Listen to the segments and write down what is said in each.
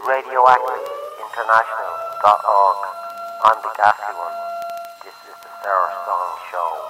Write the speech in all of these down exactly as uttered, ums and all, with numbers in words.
radioactive international dot org. I'm the gassy one. This is the Sarah Song Show.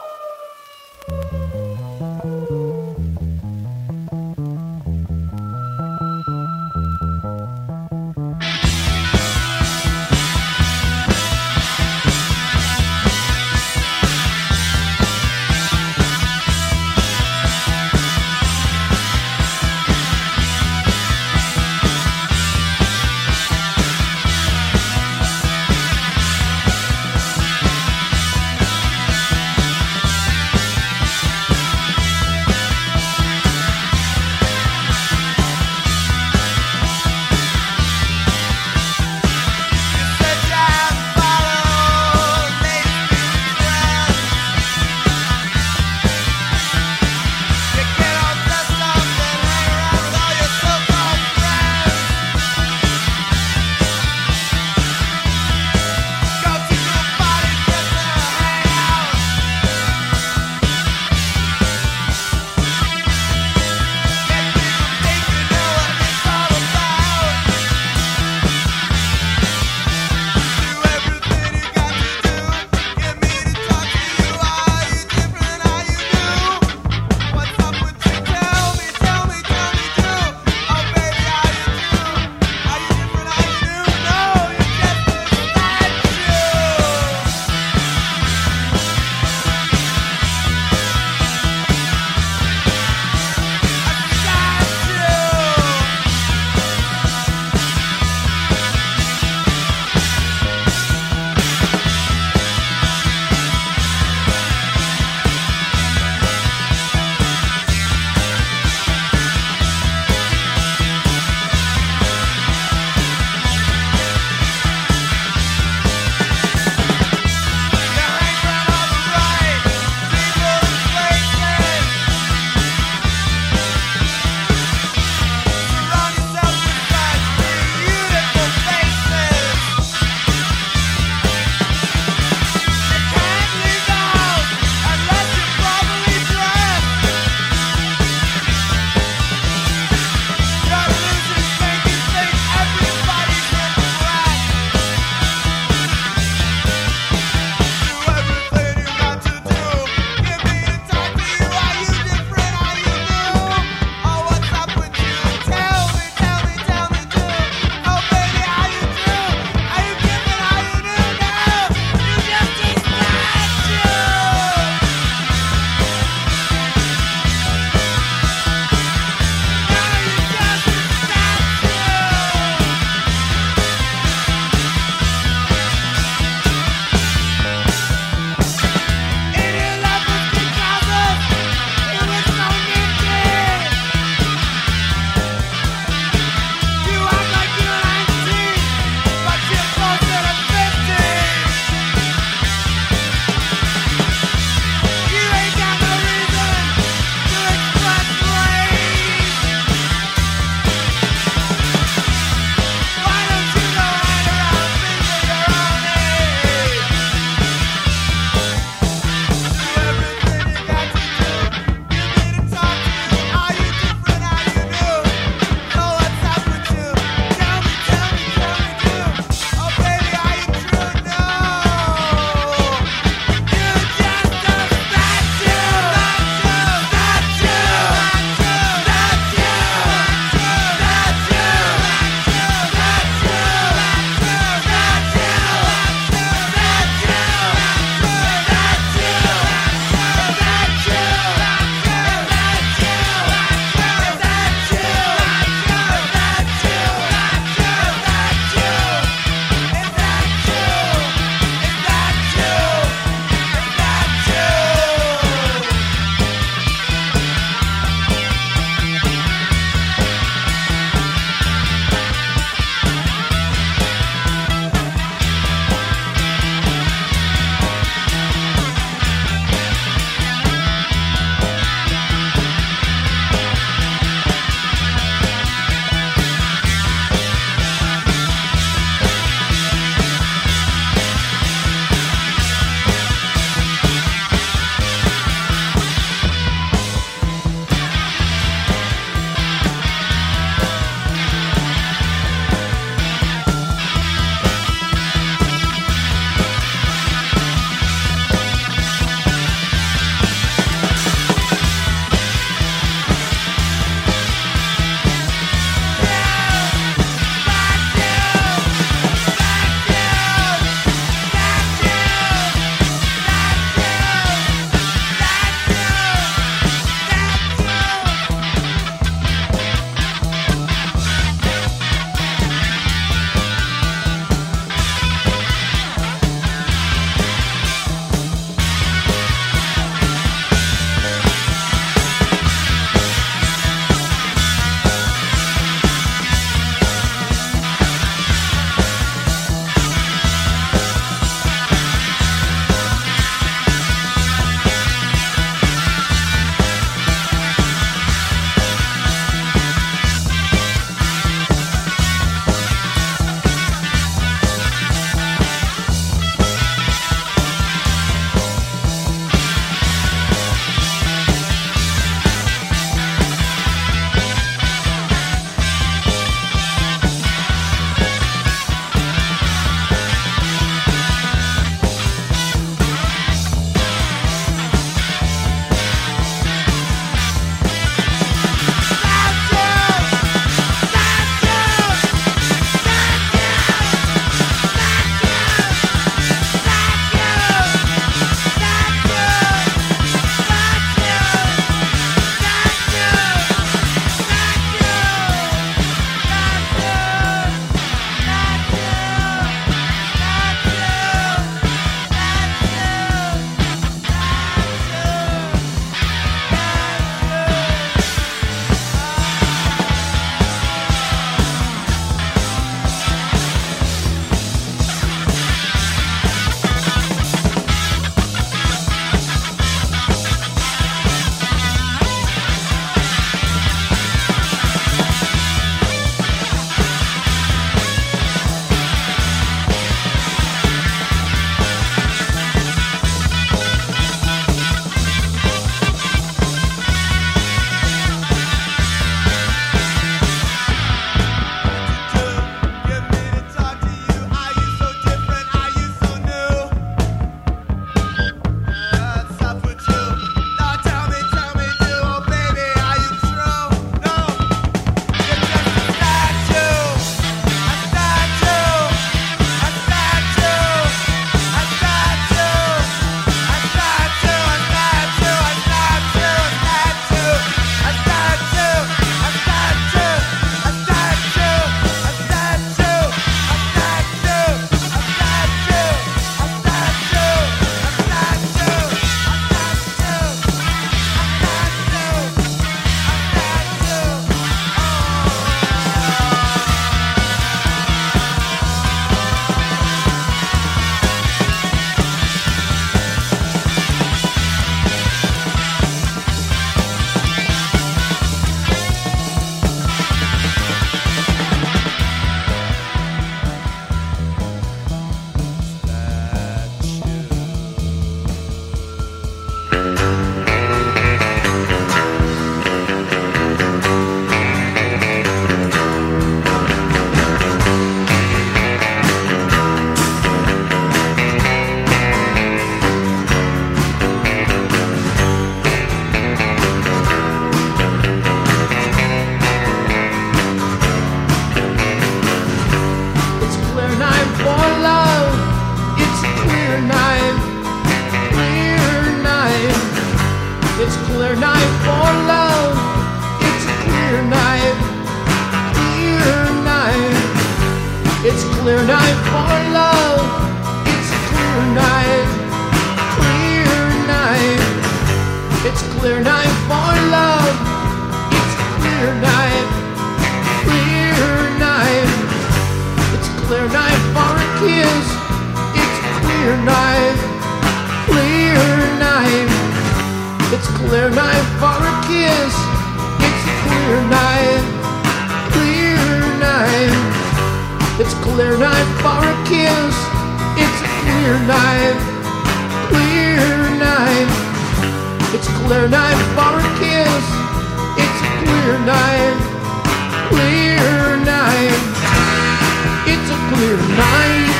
clear night for love. It's a clear night, clear night. It's a clear night for love. It's a clear night, clear night. It's a clear night for a kiss. It's a clear night, clear night. It's a clear night for a kiss. It's a clear night, clear night. It's a clear night for a kiss. It's a clear night, clear night. It's a clear night for a kiss. It's a clear night, clear night. It's a clear night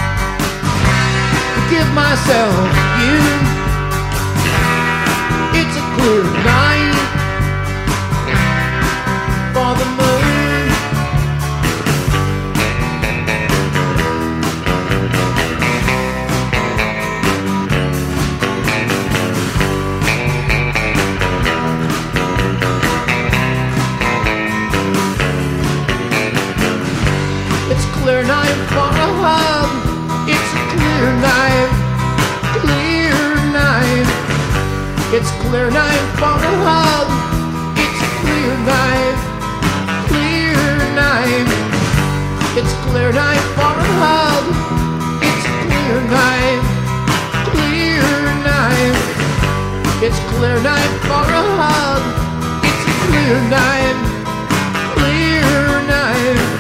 to give myself you. It's a clear night for the moon. It's a clear night for a hug. It's a clear night, clear night. It's a clear night for a hug. It's a clear night, clear night. It's a clear night for a hug. It's a clear night, clear night. It's a clear night for a hug. It's a clear night, clear night.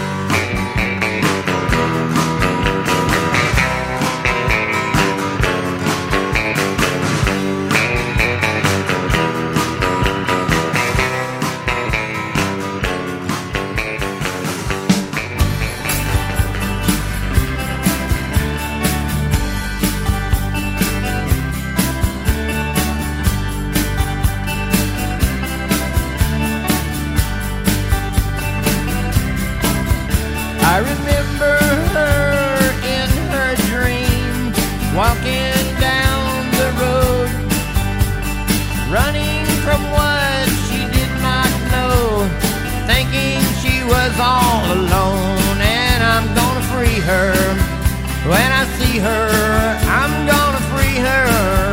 I remember her in her dream, walking down the road, running from what she did not know, thinking she was all alone. And I'm gonna free her. When I see her, I'm gonna free her.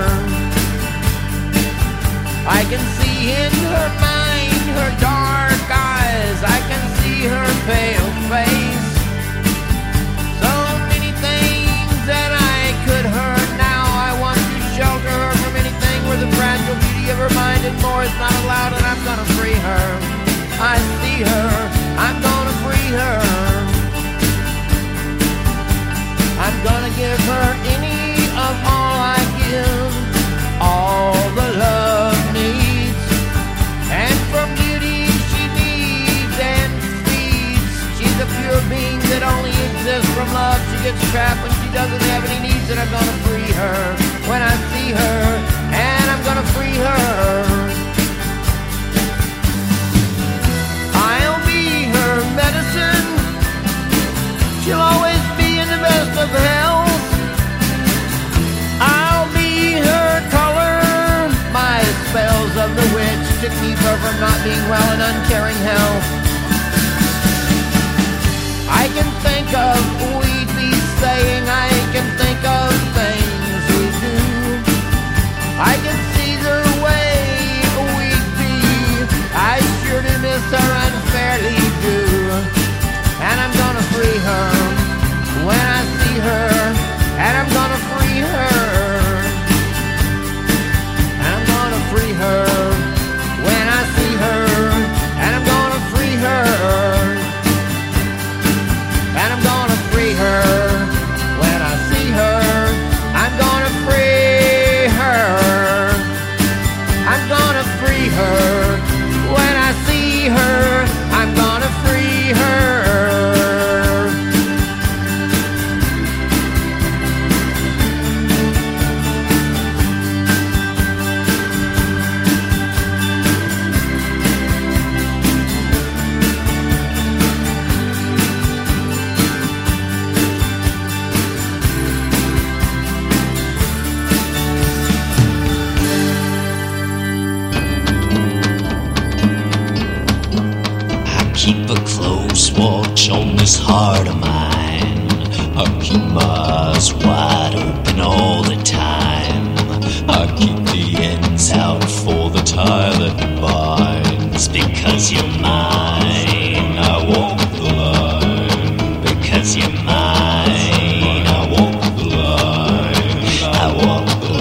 I can see in her mind her dark eyes, I can see her pale face. The fragile beauty of her mind and more is not allowed, and I'm gonna free her. I see her, I'm gonna free her. I'm gonna give her any of all I give, all the love needs, and from beauty she needs and speeds. She's a pure being that only exists from love. She gets trapped when she doesn't have any needs, and I'm gonna free her when I see her. And I'm gonna free her. I'll be her medicine. She'll always be in the best of health. I'll be her color, my spells of the witch to keep her from not being well in uncaring health. I can think of we'd be saying, I can think of things we do. I can see the way we'd be. I surely miss her unfairly do. And I'm gonna free her when I see her. And I'm gonna free her. And I'm gonna free her when I see her. And I'm gonna free her. And I'm gonna free her when I see her. I'm gonna free her. I'm gonna free her when I see her. I'm gonna free her. Keep a close watch on this heart of mine. I keep my eyes wide open all the time. I keep the ends out for the tie that binds. Because you're mine, I walk the line. Because you're mine, I walk the line. I walk the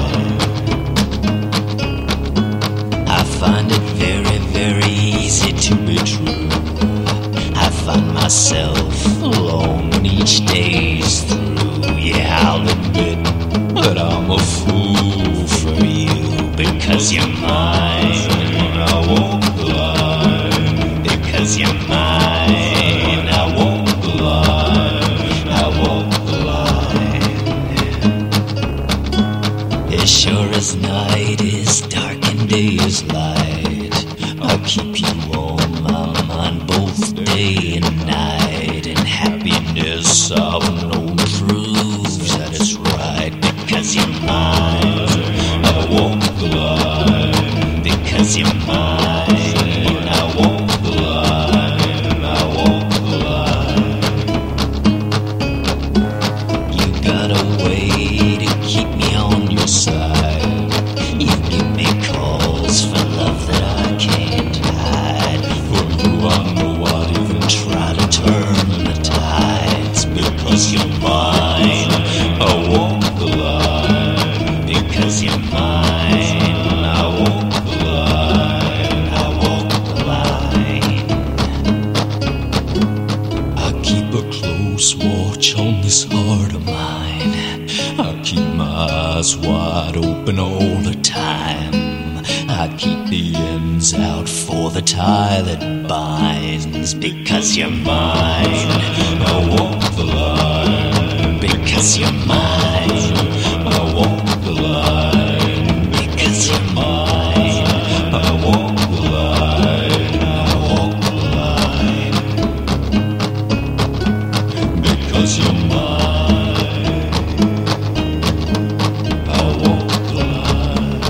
line. I find it very, very easy to be true. I find myself alone each day's through. Yeah, I'll admit that I'm a fool for you. Because you're mine, I walk the line. Because you're mine, I walk the line. I walk the line. As sure as night is dark and day is light, I'll keep you on my mind both day and night. And happiness I've known proves that it's right. Because you're mine, I walk the line. Because you're mine, I walk the line. I walk the line. You got a way to keep me on your side. You give me calls for love that I can't hide. For you I know I'd even try to turn the tides. Because you're mine, I walk the line. Because you're mine, I walk the line. I walk the line. I keep a close watch on this heart of mine. I keep my eyes wide open all the time. I keep the ends out for the tie that binds. Because you're mine, I walk the line. Because you're mine, I walk the line. Because you're mine, I walk the line. I walk the line. Because you're mine, I walk the line.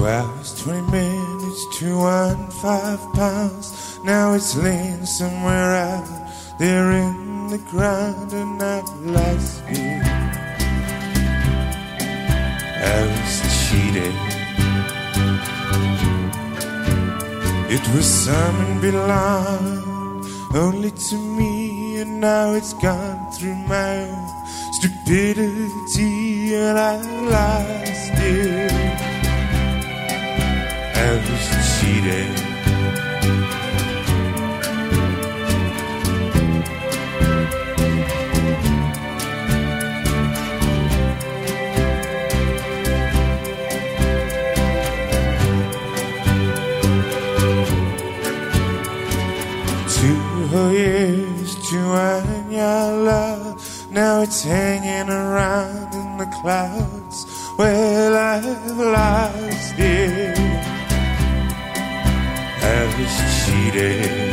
hours, twenty minutes, two and five pounds. Now it's laying somewhere out there in the ground, and at last it I was cheated. It was something belonged only to me, and now it's gone through my own stupidity, and I lost it. I was cheated. Two years to earn your love. Now it's hanging around in the clouds. Well, I've lost it. I was cheated,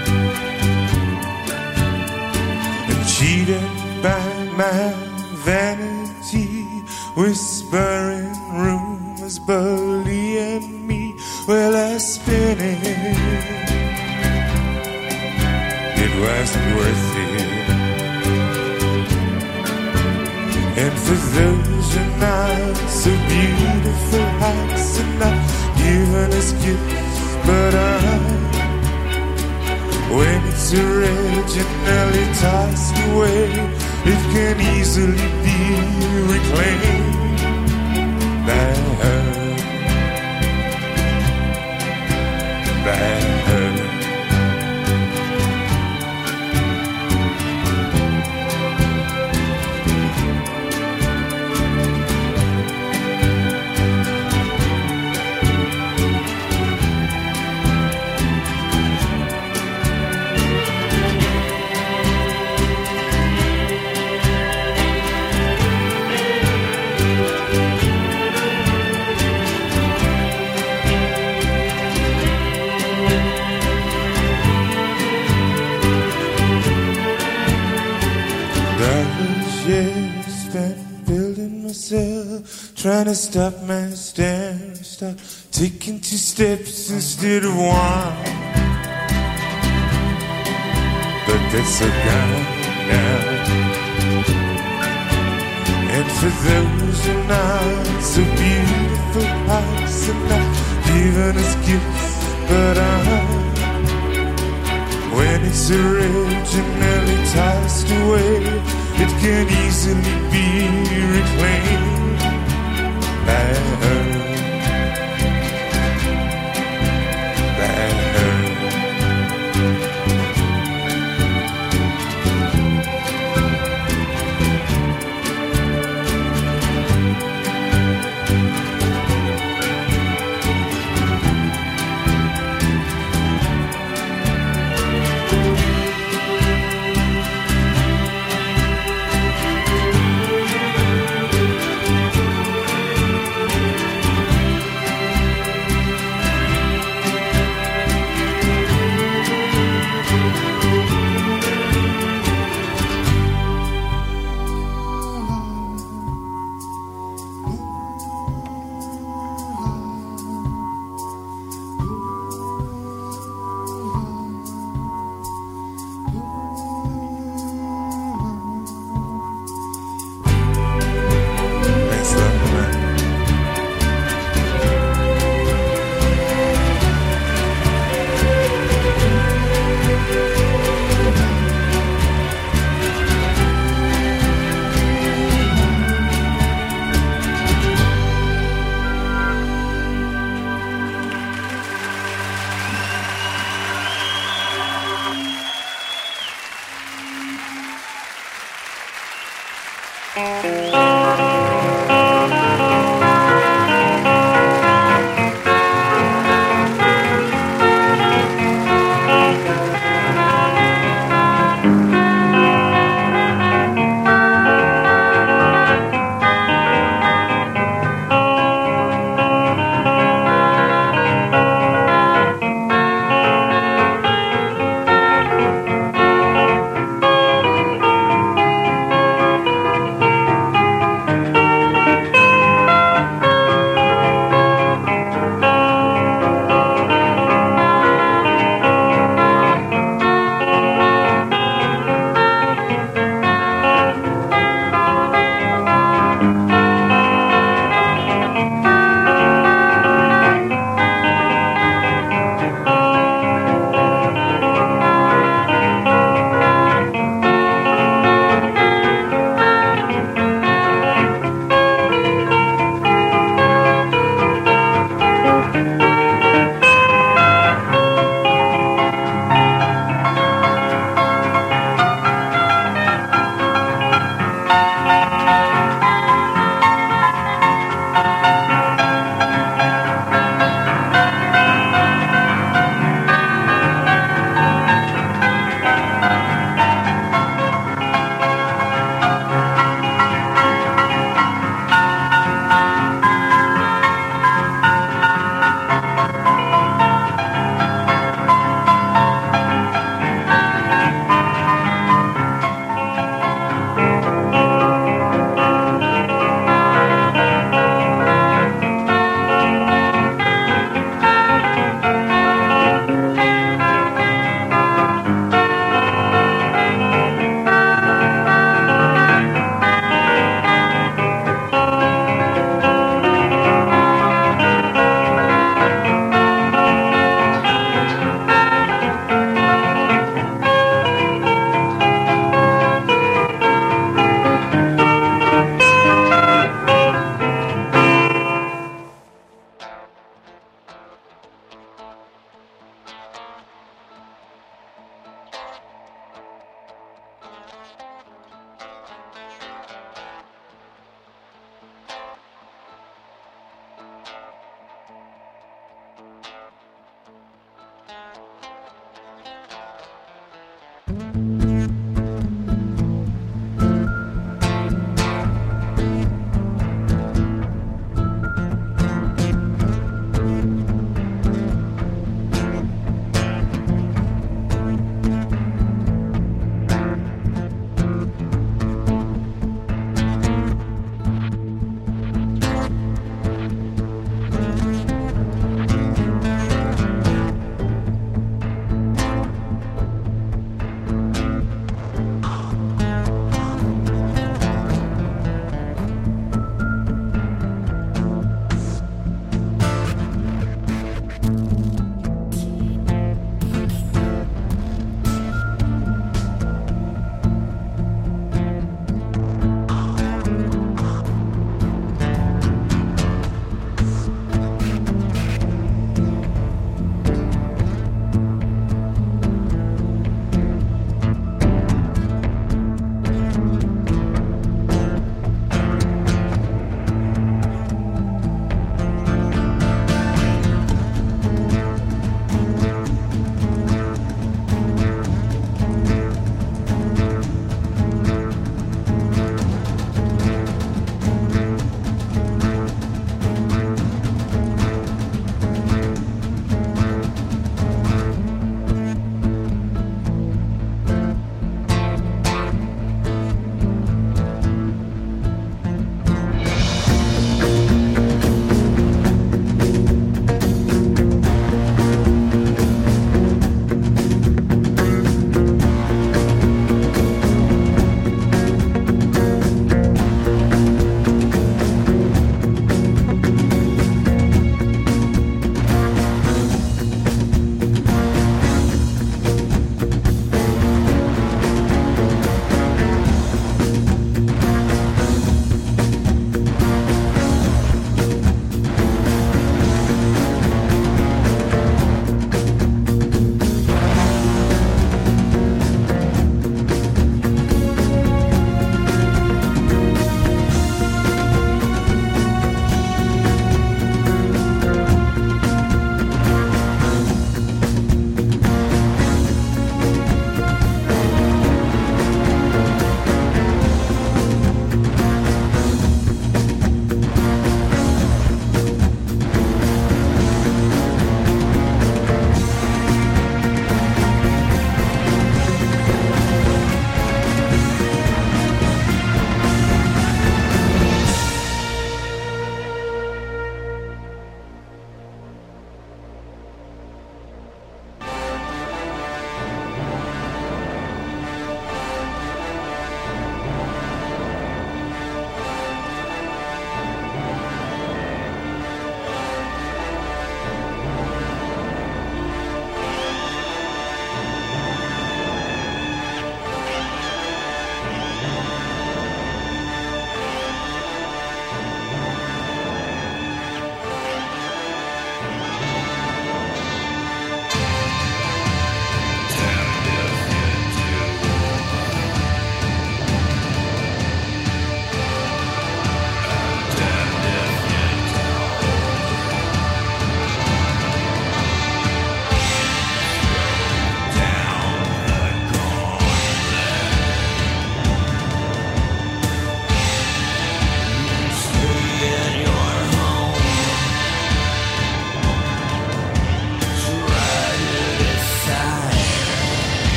and cheated by my vanity, whispering rumors, bullying me. Well, I spin it. It wasn't worth it. And for those who are not so beautiful hearts and not given us gifts, but I, when it's originally tossed away, it can easily be reclaimed by her, by her. Trying to stop my stare, stop taking two steps instead of one. But that's so gone now. And for those who are not so beautiful hearts and not giving us gifts, but I, when it's originally tossed away, it can easily be reclaimed by her, by her.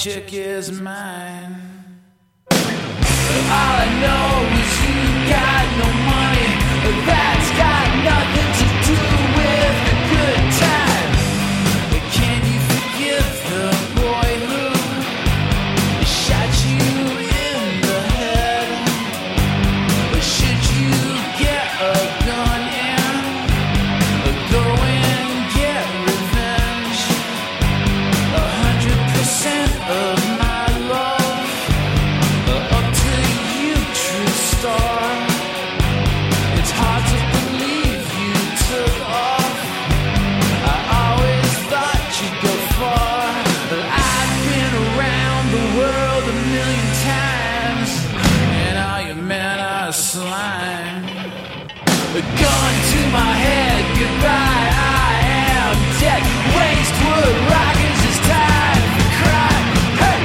chick is mine. All I know is you got no money. That's got nothing to do with a good time. Can you forgive the boy who shot you in the head? Or should you get a gun and go and get revenge? A hundred percent of my love up to you, true star. It's hard to believe you took off. I always thought you'd go far. I've been around the world a million times, and all you men are slime. A gun to my head, goodbye, I am dead. Waste wood rockets, it's time to cry. Hey!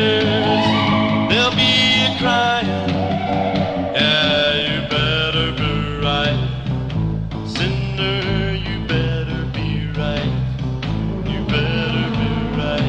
sinners, they'll be crying. Yeah, you better be right. Sinner, you better be right. You better be right.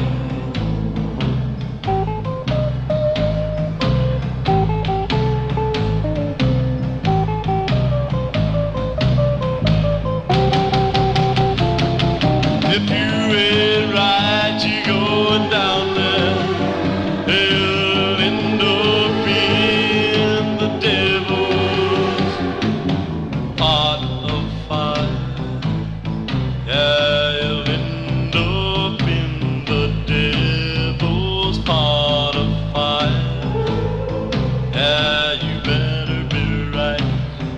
If you ain't right, you going down there. You'll end up being the devil's part of fire. Yeah, you'll end up in the devil's part of fire. Yeah, you better be right.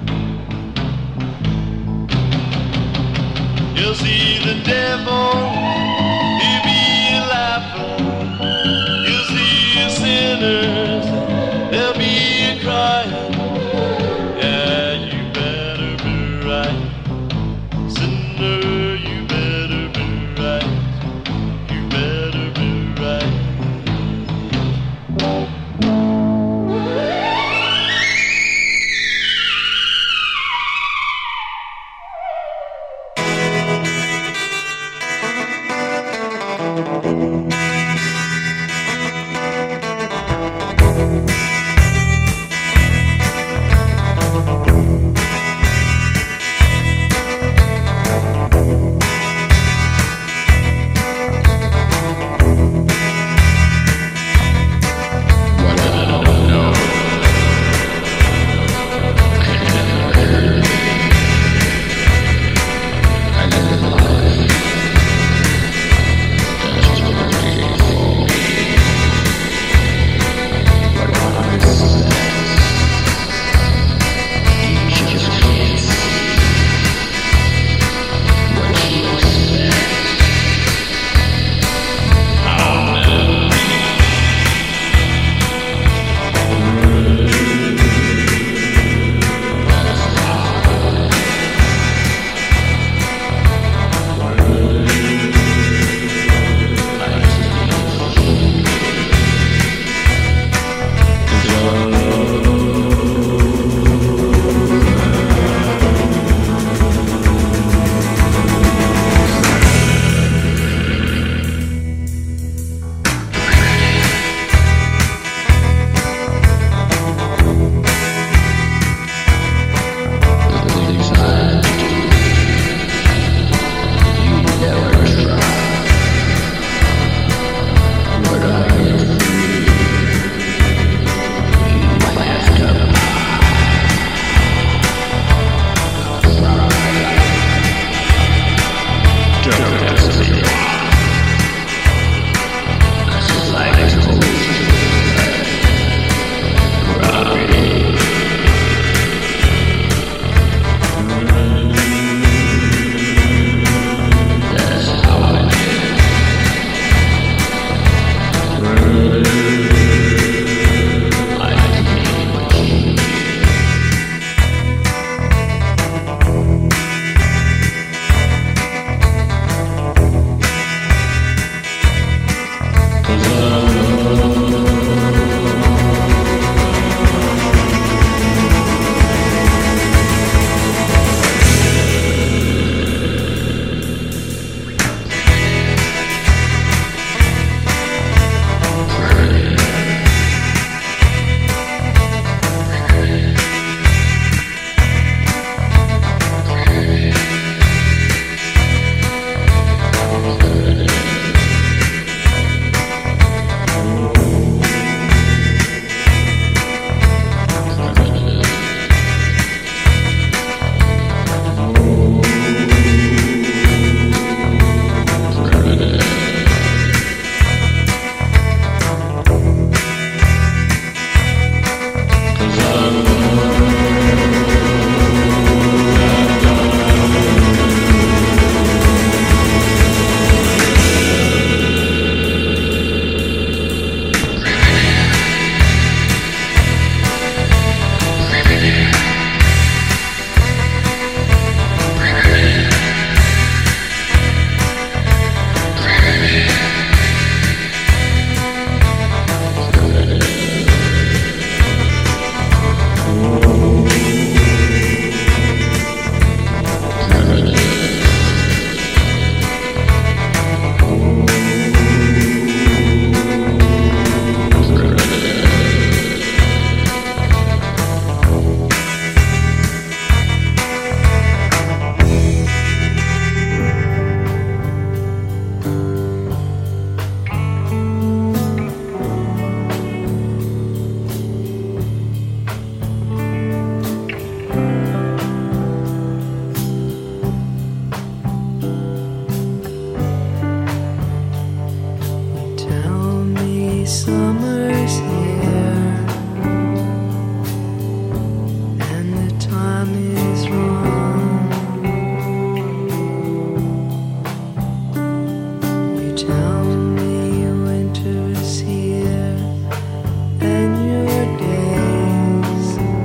You'll see the devil, he'll be laughing. You'll see your sinners, they'll be crying. Yeah, you better be right. Sinner, you better be right. You better be right. summer's here, and the time is wrong. You tell me winter's here, and your days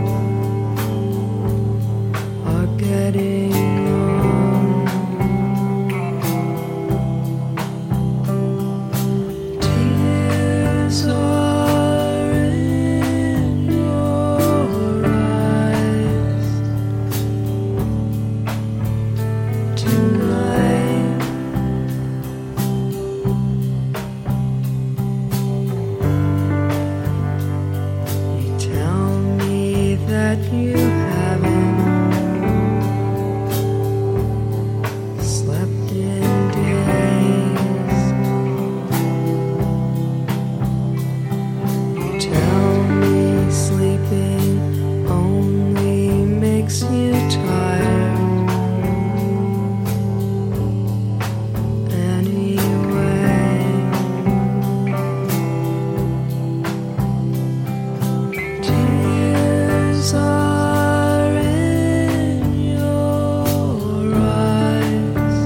are getting long. Tears are in your eyes tonight. You tell me that you haven't slept in days. You tell me sleeping only makes you tired. Anyway, tears are in your eyes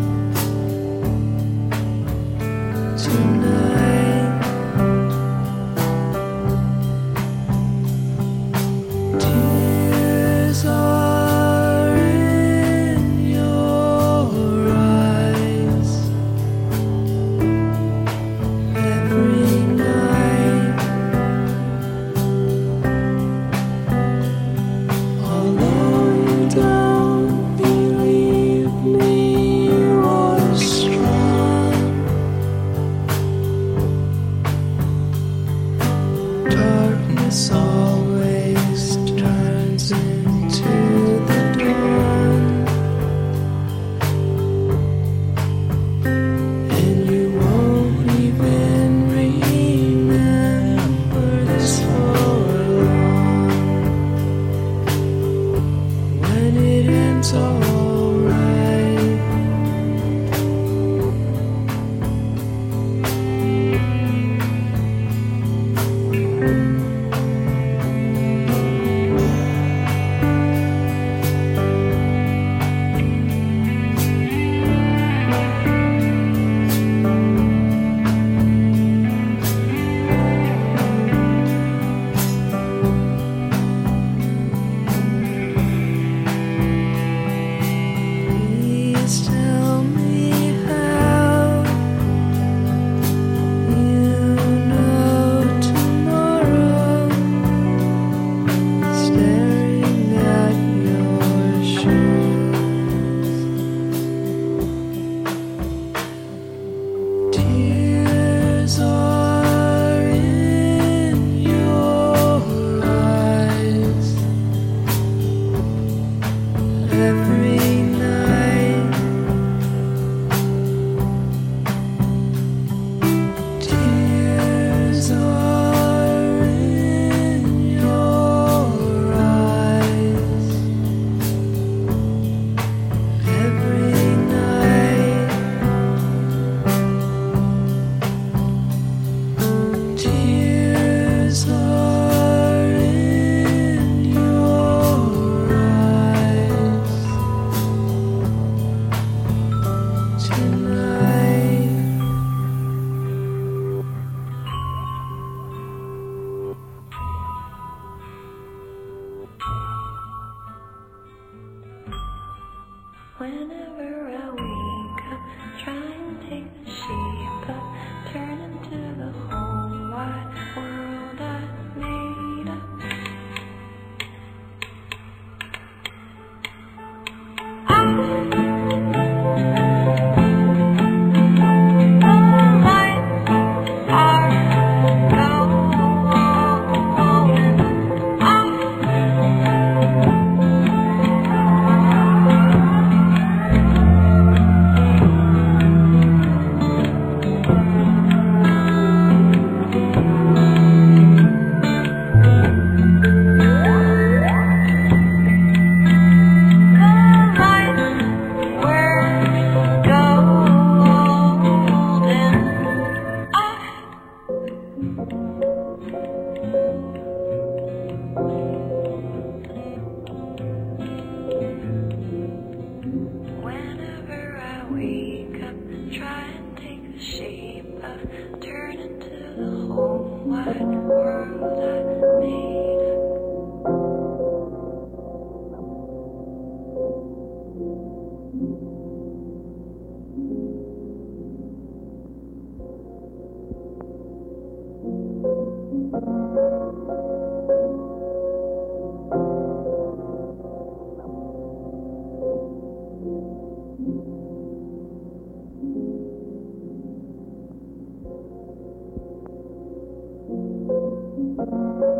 tonight. Tears are in your eyes every night. Although you don't believe me, you are strong. love turn into the whole wide world I made. Thank you.